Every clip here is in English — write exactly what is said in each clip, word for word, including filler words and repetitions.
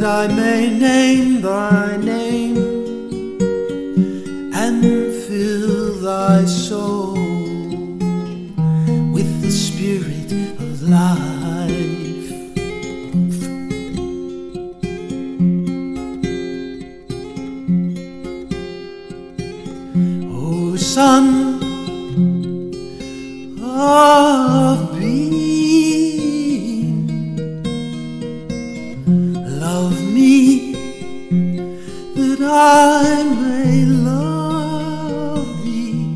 I may name thy name and fill thy soul with the spirit of life. O Son of being, love me that I may love thee.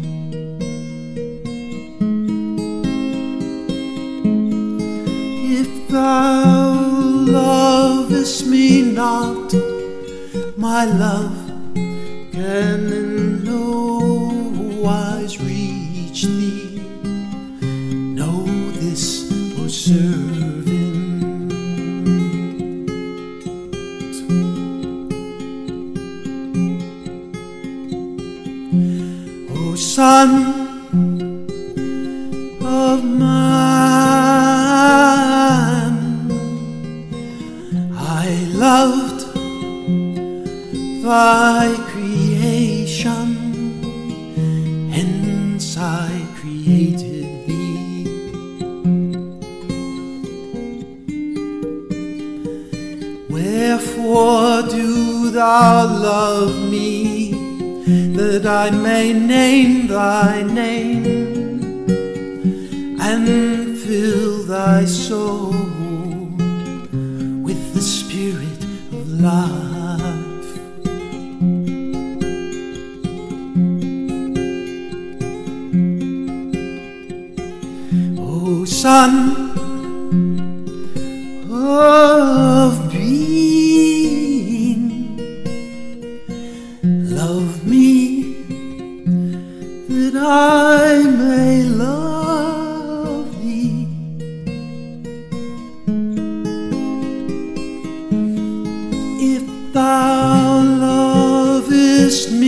If thou lovest me not, my love can in no wise reach thee. Know this, O servant. O Son of man, I loved thy creation, hence I created thee. Wherefore do thou love me, that I may name thy name and fill thy soul with the spirit of life. O Son of being, love me that I may love thee. If thou lovest